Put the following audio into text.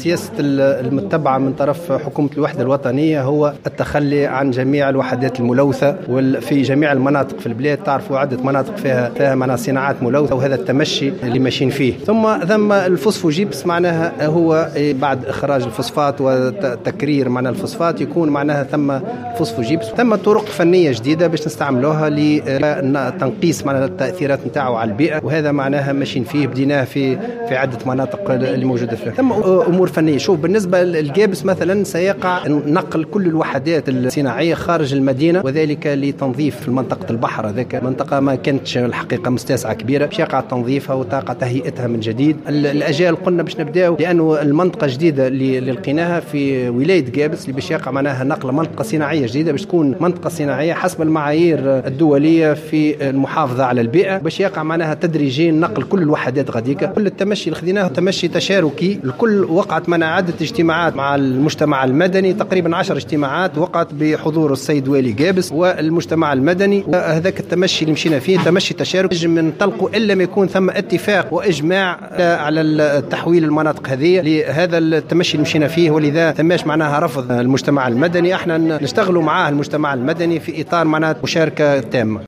السياسة المتبعة من طرف حكومة الوحدة الوطنية هو التخلي عن جميع الوحدات الملوثة في جميع المناطق في البلاد. تعرفوا عدة مناطق فيها صناعات ملوثة، وهذا التمشي اللي ماشيين فيه. ثم الفوسفوجيبس معناها هو بعد إخراج الفوسفات وتكرير معناها الفوسفات يكون معناها ثم فوسفوجيبس. ثم طرق فنية جديدة باش نستعملوها لتنقيس معناها التأثيرات نتاعو على البيئة، وهذا معناها ماشيين فيه، بديناه في عدة مناطق اللي موجودة فيها. ثم أمور فنية. شوف بالنسبة للجابس مثلا سيقع نقل كل الوحدات الصناعية خارج المدينة، وذلك لتنظيف منطقة البحر. هذاك منطقة ما كانتش الحقيقة مستسعة كبيرة، باش يقع تنظيفها وتقع تهيئتها من جديد. الأجال قلنا باش نبداو لأنه المنطقة جديدة اللي لقيناها في ولاية جابس اللي باش يقع معناها نقل منطقة صناعية جديدة، باش تكون منطقة صناعية حسب المعايير الدولية في المحافظة على البيئة، باش يقع معناها تدريجيا نقل كل الوحدات غاديكا. كل التمشي اللي خذيناه تمشي تشاركي، الكل وقعت معنا عدة اجتماعات مع المجتمع المدني، تقريبا 10 اجتماعات وقعت بحضور السيد والي جابس والمجتمع المدني. وهذاك التمشي اللي مشينا فيه تمشي تشارك من طلقه إلا ما يكون ثم اتفاق وإجماع على التحويل المناطق هذه لهذا التمشي اللي مشينا فيه، ولذا ثماش معناها رفض المجتمع المدني. احنا نشتغلوا معاه المجتمع المدني في إطار معناها مشاركة تامة.